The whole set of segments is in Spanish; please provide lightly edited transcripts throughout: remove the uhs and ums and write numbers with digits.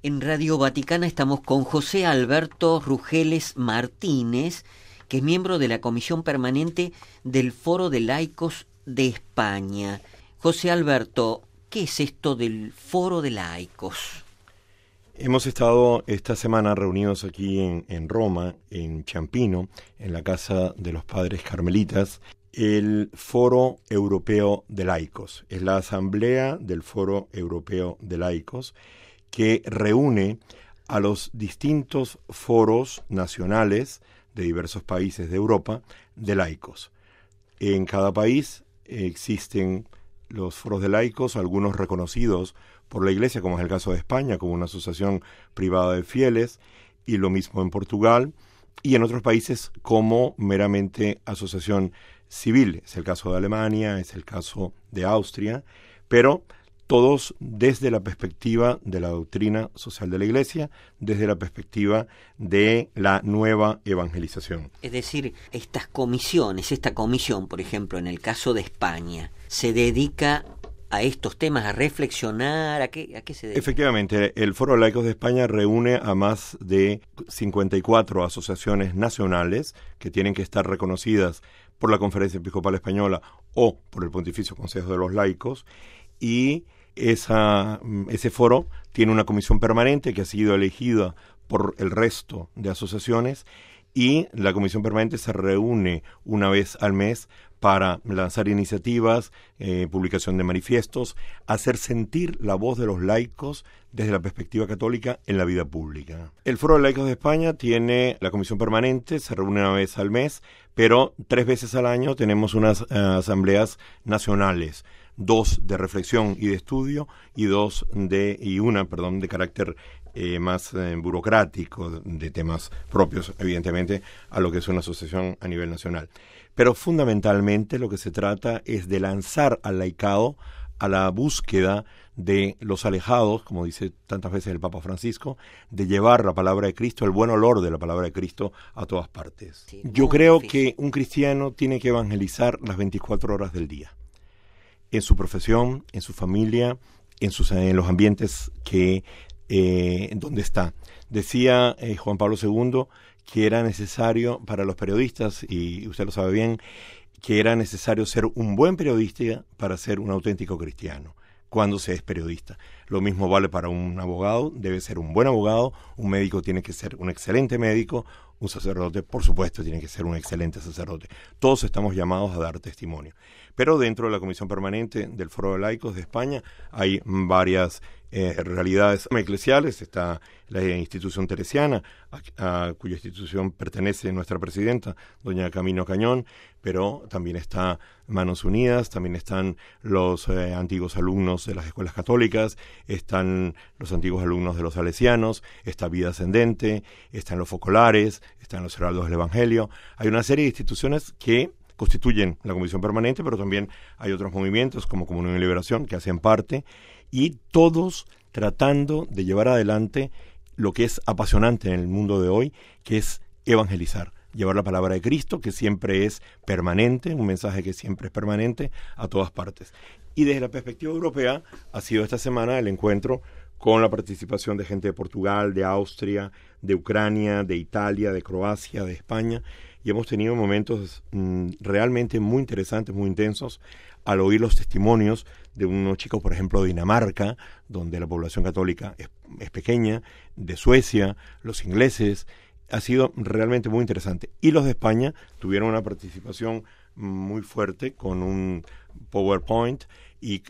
En Radio Vaticana estamos con José Alberto Rugeles Martínez, que es miembro de la Comisión Permanente del Foro de Laicos de España. José Alberto, ¿qué es esto del Foro de Laicos? Hemos estado esta semana reunidos aquí en Roma, en Ciampino, en la casa de los padres carmelitas, el Foro Europeo de Laicos. Es la asamblea del Foro Europeo de Laicos que reúne a los distintos foros nacionales de diversos países de Europa de laicos. En cada país existen los foros de laicos, algunos reconocidos por la Iglesia, como es el caso de España, como una asociación privada de fieles, y lo mismo en Portugal, y en otros países como meramente asociación civil. Es el caso de Alemania, es el caso de Austria, pero todos desde la perspectiva de la doctrina social de la Iglesia, desde la perspectiva de la nueva evangelización. Es decir, esta comisión, por ejemplo, en el caso de España, se dedica a estos temas, a reflexionar, ¿a qué se dedica? Efectivamente, el Foro de Laicos de España reúne a más de 54 asociaciones nacionales que tienen que estar reconocidas por la Conferencia Episcopal Española o por el Pontificio Consejo de los Laicos, y ese foro tiene una comisión permanente que ha sido elegida por el resto de asociaciones, y la comisión permanente se reúne una vez al mes para lanzar iniciativas, publicación de manifiestos, hacer sentir la voz de los laicos desde la perspectiva católica en la vida pública. El Foro de Laicos de España tiene la comisión permanente, se reúne una vez al mes, pero 3 veces al año tenemos unas asambleas nacionales, 2 de reflexión y de estudio y una de carácter más burocrático, de temas propios, evidentemente, a lo que es una asociación a nivel nacional. Pero fundamentalmente lo que se trata es de lanzar al laicado a la búsqueda de los alejados, como dice tantas veces el Papa Francisco, de llevar la palabra de Cristo, el buen olor de la palabra de Cristo a todas partes. Sí, yo creo que un cristiano tiene que evangelizar las 24 horas del día, en su profesión, en su familia, en los ambientes donde está. Decía Juan Pablo II que era necesario para los periodistas, y usted lo sabe bien, que era necesario ser un buen periodista para ser un auténtico cristiano cuando se es periodista. Lo mismo vale para un abogado, debe ser un buen abogado, un médico tiene que ser un excelente médico, un sacerdote, por supuesto, tiene que ser un excelente sacerdote. Todos estamos llamados a dar testimonio. Pero dentro de la Comisión Permanente del Foro de Laicos de España hay varias realidades eclesiales. Está la institución teresiana, a cuya institución pertenece nuestra presidenta, doña Camino Cañón, pero también está Manos Unidas, también están los antiguos alumnos de las escuelas católicas, están los antiguos alumnos de los salesianos, está Vida Ascendente, están los focolares, están los heraldos del Evangelio. Hay una serie de instituciones que constituyen la Comisión Permanente, pero también hay otros movimientos como Comunión y Liberación que hacen parte, y todos tratando de llevar adelante lo que es apasionante en el mundo de hoy, que es evangelizar, llevar la palabra de Cristo, que siempre es permanente, un mensaje que siempre es permanente a todas partes. Y desde la perspectiva europea ha sido esta semana el encuentro con la participación de gente de Portugal, de Austria, de Ucrania, de Italia, de Croacia, de España, y hemos tenido momentos realmente muy interesantes, muy intensos, al oír los testimonios de unos chicos, por ejemplo, de Dinamarca, donde la población católica es pequeña, de Suecia, los ingleses. Ha sido realmente muy interesante. Y los de España tuvieron una participación muy fuerte con un PowerPoint y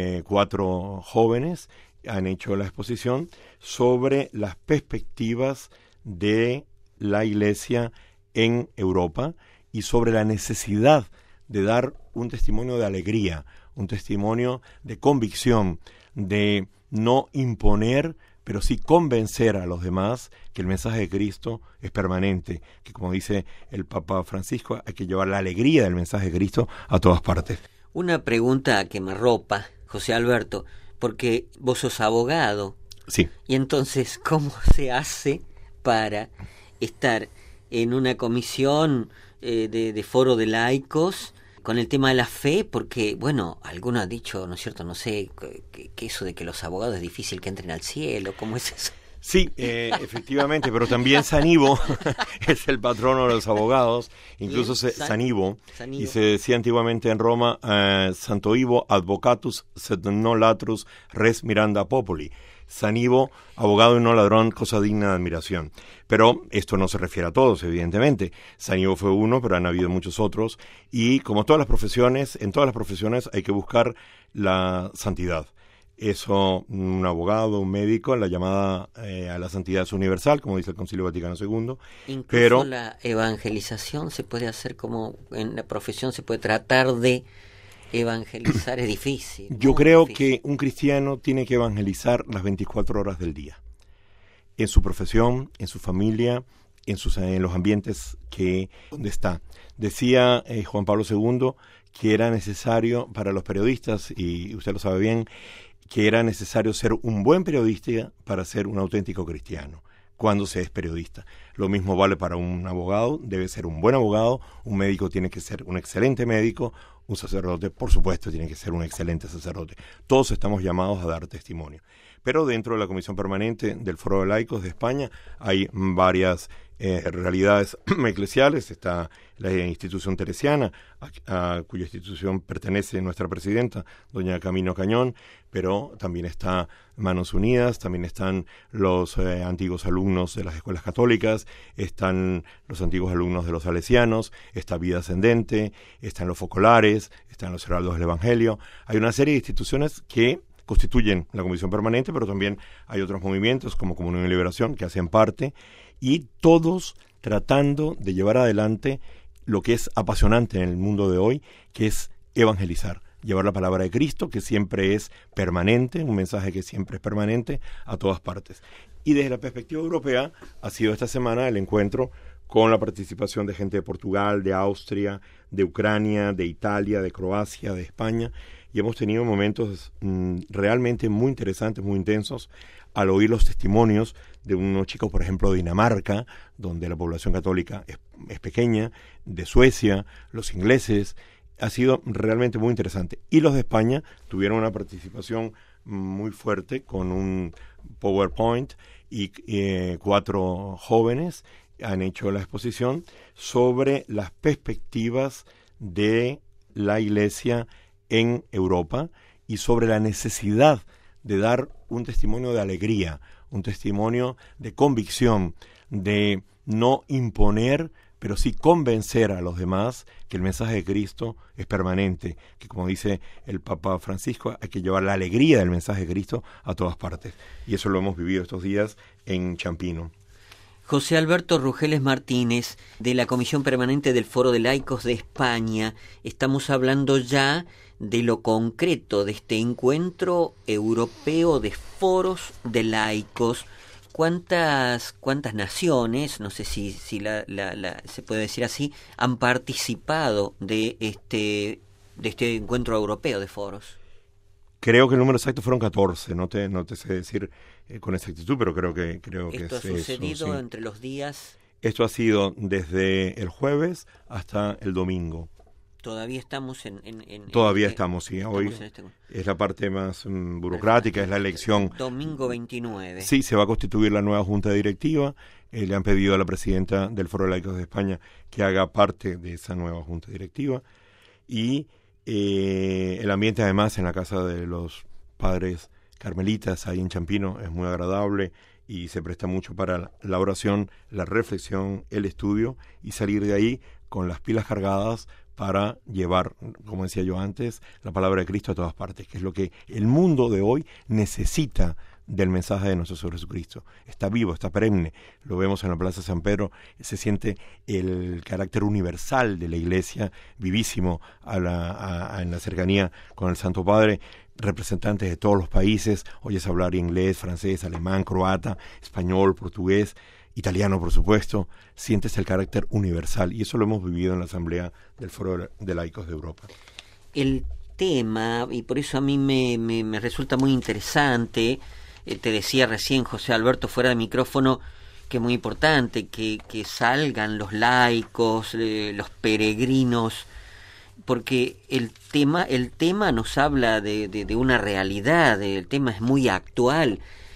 4 jóvenes han hecho la exposición sobre las perspectivas de la Iglesia en Europa y sobre la necesidad de dar un testimonio de alegría, un testimonio de convicción, de no imponer, pero sí convencer a los demás que el mensaje de Cristo es permanente, que como dice el Papa Francisco, hay que llevar la alegría del mensaje de Cristo a todas partes. Una pregunta que me arropa, José Alberto, porque vos sos abogado. Sí. Y entonces, ¿cómo se hace para estar en una comisión de foro de laicos con el tema de la fe? Porque, bueno, alguno ha dicho, ¿no es cierto? No sé, que eso de que los abogados es difícil que entren al cielo, ¿cómo es eso? Sí, efectivamente, pero también San Ivo es el patrono de los abogados, incluso San Ivo, y se decía antiguamente en Roma, Santo Ivo advocatus sed non latrus res miranda populi. San Ivo, abogado y no ladrón, cosa digna de admiración. Pero esto no se refiere a todos, evidentemente. San Ivo fue uno, pero han habido muchos otros, y como todas las profesiones, en todas las profesiones hay que buscar la santidad. Eso, un abogado, un médico, la llamada a la santidad es universal, como dice el Concilio Vaticano II. Incluso pero la evangelización se puede hacer como en la profesión, se puede tratar de evangelizar, es difícil. Yo creo que un cristiano tiene que evangelizar las 24 horas del día, en su profesión, en su familia, en los ambientes donde está. Decía Juan Pablo II que era necesario para los periodistas, y usted lo sabe bien, que era necesario ser un buen periodista para ser un auténtico cristiano cuando se es periodista. Lo mismo vale para un abogado, debe ser un buen abogado, un médico tiene que ser un excelente médico, un sacerdote, por supuesto, tiene que ser un excelente sacerdote. Todos estamos llamados a dar testimonio. Pero dentro de la Comisión Permanente del Foro de Laicos de España hay varias realidades eclesiales. Está la institución teresiana, a cuya institución pertenece nuestra presidenta, doña Camino Cañón, pero también está Manos Unidas, también están los antiguos alumnos de las escuelas católicas, están los antiguos alumnos de los salesianos, está Vida Ascendente, están los focolares, están los heraldos del Evangelio. Hay una serie de instituciones que constituyen la Comisión Permanente, pero también hay otros movimientos como Comunión y Liberación que hacen parte, y todos tratando de llevar adelante lo que es apasionante en el mundo de hoy, que es evangelizar, llevar la palabra de Cristo, que siempre es permanente, un mensaje que siempre es permanente a todas partes. Y desde la perspectiva europea ha sido esta semana el encuentro con la participación de gente de Portugal, de Austria, de Ucrania, de Italia, de Croacia, de España, y hemos tenido momentos realmente muy interesantes, muy intensos, al oír los testimonios de unos chicos, por ejemplo, de Dinamarca, donde la población católica es pequeña, de Suecia, los ingleses. Ha sido realmente muy interesante. Y los de España tuvieron una participación muy fuerte con un PowerPoint y 4 jóvenes han hecho la exposición sobre las perspectivas de la Iglesia en Europa y sobre la necesidad de dar un testimonio de alegría, un testimonio de convicción, de no imponer, pero sí convencer a los demás que el mensaje de Cristo es permanente, que como dice el Papa Francisco, hay que llevar la alegría del mensaje de Cristo a todas partes. Y eso lo hemos vivido estos días en Champino. José Alberto Rugeles Martínez, de la Comisión Permanente del Foro de Laicos de España. Estamos hablando ya de lo concreto de este encuentro europeo de foros de laicos. ¿Cuántas naciones, no sé si se puede decir así, han participado de este encuentro europeo de foros? Creo que el número exacto fueron 14, no te sé decir con exactitud, pero creo que ¿Esto ha sucedido sí, entre los días? Esto ha sido desde el jueves hasta el domingo. Todavía estamos Todavía estamos, sí. Hoy es la parte más burocrática, es la elección. Domingo 29. Sí, se va a constituir la nueva junta directiva. Le han pedido a la presidenta del Foro de Laicos de España que haga parte de esa nueva junta directiva. Y el ambiente, además, en la casa de los padres carmelitas, ahí en Champino, es muy agradable y se presta mucho para la oración, la reflexión, el estudio y salir de ahí con las pilas cargadas para llevar, como decía yo antes, la palabra de Cristo a todas partes, que es lo que el mundo de hoy necesita del mensaje de nuestro Señor Jesucristo. Está vivo, está perenne, lo vemos en la Plaza San Pedro, se siente el carácter universal de la Iglesia, vivísimo en la cercanía con el Santo Padre, representantes de todos los países, oyes hablar inglés, francés, alemán, croata, español, portugués, italiano, por supuesto, sientes el carácter universal, y eso lo hemos vivido en la Asamblea del Foro de Laicos de Europa. El tema, y por eso a mí me resulta muy interesante, te decía recién José Alberto fuera de micrófono, que es muy importante que salgan los laicos, los peregrinos, porque el tema nos habla de una realidad, el tema es muy actual,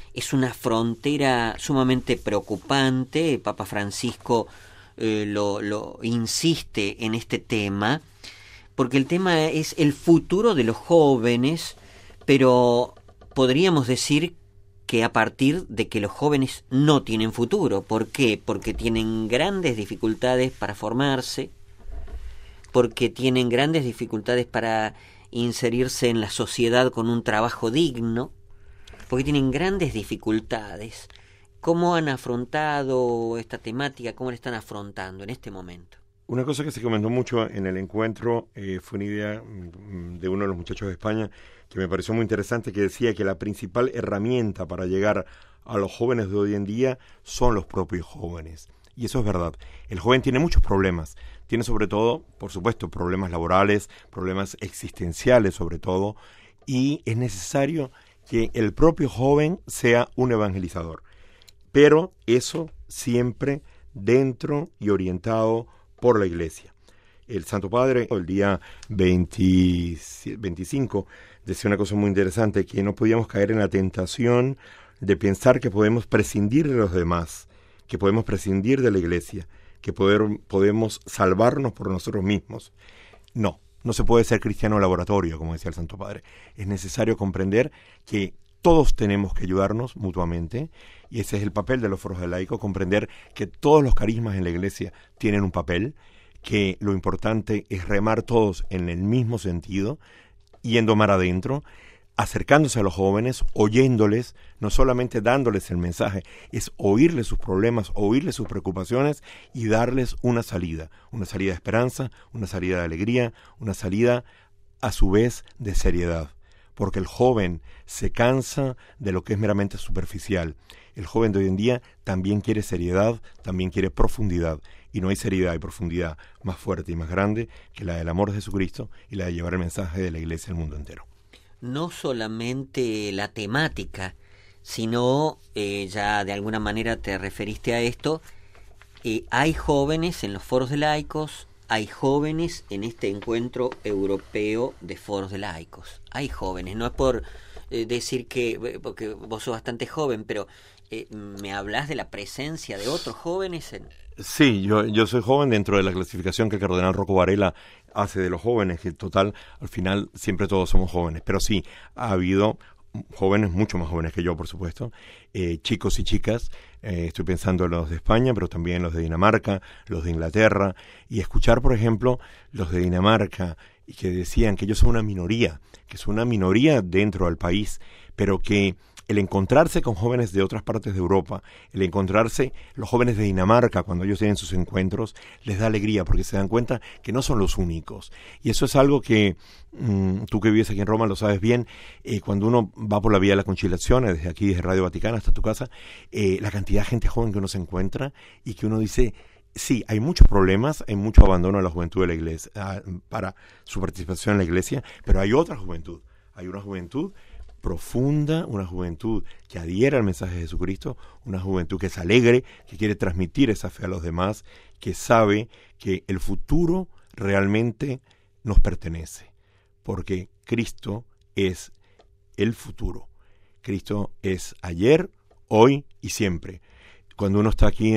es una frontera sumamente preocupante. Papa Francisco lo insiste en este tema, porque el tema es el futuro de los jóvenes, pero podríamos decir que a partir de que los jóvenes no tienen futuro. ¿Por qué? Porque tienen grandes dificultades para formarse, porque tienen grandes dificultades para inserirse en la sociedad con un trabajo digno, porque tienen grandes dificultades. ¿Cómo han afrontado esta temática? ¿Cómo la están afrontando en este momento? Una cosa que se comentó mucho en el encuentro fue una idea de uno de los muchachos de España que me pareció muy interesante, que decía que la principal herramienta para llegar a los jóvenes de hoy en día son los propios jóvenes. Y eso es verdad. El joven tiene muchos problemas. Tiene sobre todo, por supuesto, problemas laborales, problemas existenciales sobre todo, y es necesario que el propio joven sea un evangelizador. Pero eso siempre dentro y orientado por la Iglesia. El Santo Padre, el día 25, decía una cosa muy interesante, que no podíamos caer en la tentación de pensar que podemos prescindir de los demás, que podemos prescindir de la Iglesia, que podemos salvarnos por nosotros mismos. No se puede ser cristiano laboratorio, como decía el Santo Padre. Es necesario comprender que todos tenemos que ayudarnos mutuamente, y ese es el papel de los foros de laicos, comprender que todos los carismas en la Iglesia tienen un papel, que lo importante es remar todos en el mismo sentido, yendo mar adentro, acercándose a los jóvenes, oyéndoles, no solamente dándoles el mensaje, es oírles sus problemas, oírles sus preocupaciones y darles una salida de esperanza, una salida de alegría, una salida a su vez de seriedad. Porque el joven se cansa de lo que es meramente superficial. El joven de hoy en día también quiere seriedad, también quiere profundidad. Y no hay seriedad y profundidad más fuerte y más grande que la del amor de Jesucristo y la de llevar el mensaje de la Iglesia al mundo entero. No solamente la temática, sino, ya de alguna manera te referiste a esto, hay jóvenes en los foros de laicos, hay jóvenes en este encuentro europeo de foros de laicos. Hay jóvenes, no es por decir que, porque vos sos bastante joven, pero ¿me hablas de la presencia de otros jóvenes? Sí, yo soy joven dentro de la clasificación que el cardenal Rocco Varela hace de los jóvenes, que en total, al final, siempre todos somos jóvenes. Pero sí, ha habido jóvenes, mucho más jóvenes que yo, por supuesto, chicos y chicas, estoy pensando en los de España, pero también los de Dinamarca, los de Inglaterra, y escuchar, por ejemplo, los de Dinamarca, y que decían que ellos son una minoría, que son una minoría dentro del país, pero que el encontrarse con jóvenes de otras partes de Europa, el encontrarse los jóvenes de Dinamarca cuando ellos tienen sus encuentros, les da alegría porque se dan cuenta que no son los únicos. Y eso es algo que tú que vives aquí en Roma lo sabes bien, cuando uno va por la vía de la conciliación, desde aquí, desde Radio Vaticana hasta tu casa, la cantidad de gente joven que uno se encuentra y que uno dice, sí, hay muchos problemas, hay mucho abandono de la juventud de la iglesia, para su participación en la iglesia, pero hay otra juventud, hay una juventud profunda, una juventud que adhiera al mensaje de Jesucristo, una juventud que es alegre, que quiere transmitir esa fe a los demás, que sabe que el futuro realmente nos pertenece, porque Cristo es el futuro. Cristo es ayer, hoy y siempre. Cuando uno está aquí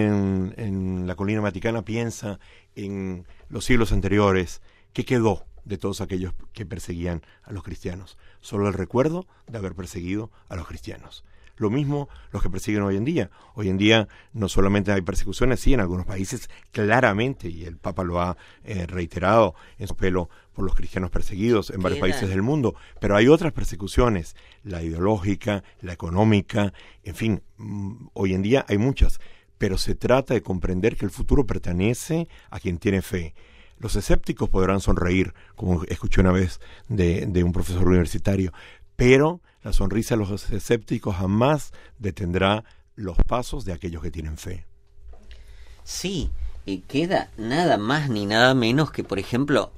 en la colina vaticana, piensa en los siglos anteriores, ¿qué quedó de todos aquellos que perseguían a los cristianos? Solo el recuerdo de haber perseguido a los cristianos. Lo mismo los que persiguen hoy en día. Hoy en día no solamente hay persecuciones, sí, en algunos países claramente, y el Papa lo ha reiterado en su apelo por los cristianos perseguidos en varios países del mundo, pero hay otras persecuciones, la ideológica, la económica, en fin, hoy en día hay muchas, pero se trata de comprender que el futuro pertenece a quien tiene fe. Los escépticos podrán sonreír, como escuché una vez de un profesor universitario, pero la sonrisa de los escépticos jamás detendrá los pasos de aquellos que tienen fe. Sí, y queda nada más ni nada menos que, por ejemplo,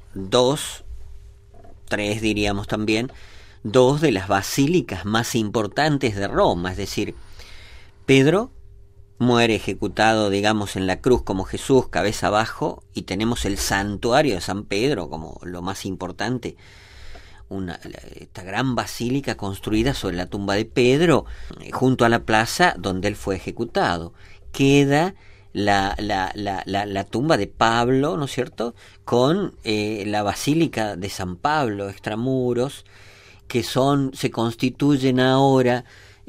tres diríamos también, dos de las basílicas más importantes de Roma, es decir, Pedro muere ejecutado, digamos, en la cruz como Jesús, cabeza abajo, y tenemos el santuario de San Pedro como lo más importante. esta gran basílica construida sobre la tumba de Pedro, junto a la plaza donde él fue ejecutado. Queda la tumba de Pablo, ¿no es cierto?, con la basílica de San Pablo, extramuros, que se constituyen ahora,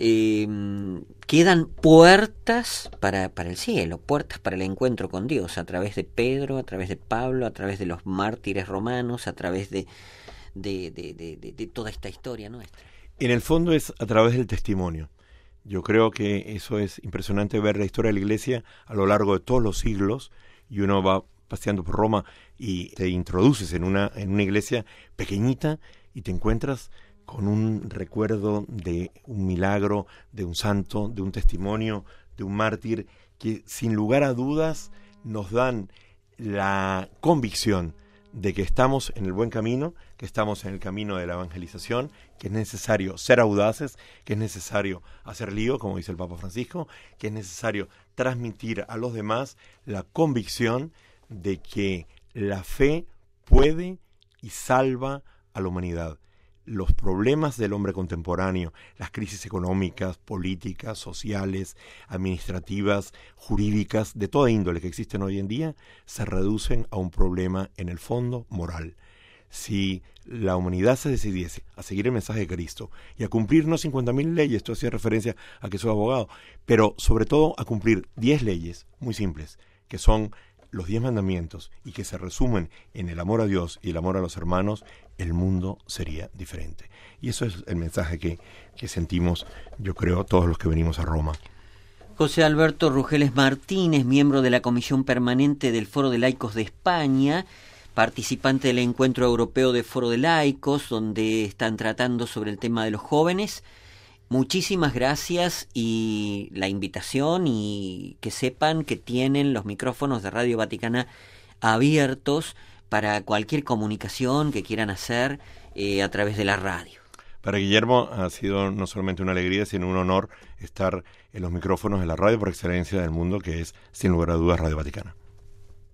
quedan puertas para el cielo, puertas para el encuentro con Dios, a través de Pedro, a través de Pablo, a través de los mártires romanos, a través de toda esta historia nuestra. En el fondo es a través del testimonio. Yo creo que eso es impresionante, ver la historia de la Iglesia a lo largo de todos los siglos, y uno va paseando por Roma y te introduces en una iglesia pequeñita y te encuentras con un recuerdo de un milagro, de un santo, de un testimonio, de un mártir, que sin lugar a dudas nos dan la convicción de que estamos en el buen camino, que estamos en el camino de la evangelización, que es necesario ser audaces, que es necesario hacer lío, como dice el Papa Francisco, que es necesario transmitir a los demás la convicción de que la fe puede y salva a la humanidad. Los problemas del hombre contemporáneo, las crisis económicas, políticas, sociales, administrativas, jurídicas, de toda índole que existen hoy en día, se reducen a un problema en el fondo moral. Si la humanidad se decidiese a seguir el mensaje de Cristo y a cumplir no 50.000 leyes, esto hacía referencia a que soy abogado, pero sobre todo a cumplir 10 leyes muy simples, que son los 10 mandamientos, y que se resumen en el amor a Dios y el amor a los hermanos, el mundo sería diferente. Y eso es el mensaje que sentimos, yo creo, todos los que venimos a Roma. José Alberto Rugeles Martínez, miembro de la Comisión Permanente del Foro de Laicos de España, participante del Encuentro Europeo de Foro de Laicos, donde están tratando sobre el tema de los jóvenes. Muchísimas gracias, y la invitación, y que sepan que tienen los micrófonos de Radio Vaticana abiertos para cualquier comunicación que quieran hacer a través de la radio. Para Guillermo ha sido no solamente una alegría, sino un honor estar en los micrófonos de la radio por excelencia del mundo, que es, sin lugar a dudas, Radio Vaticana.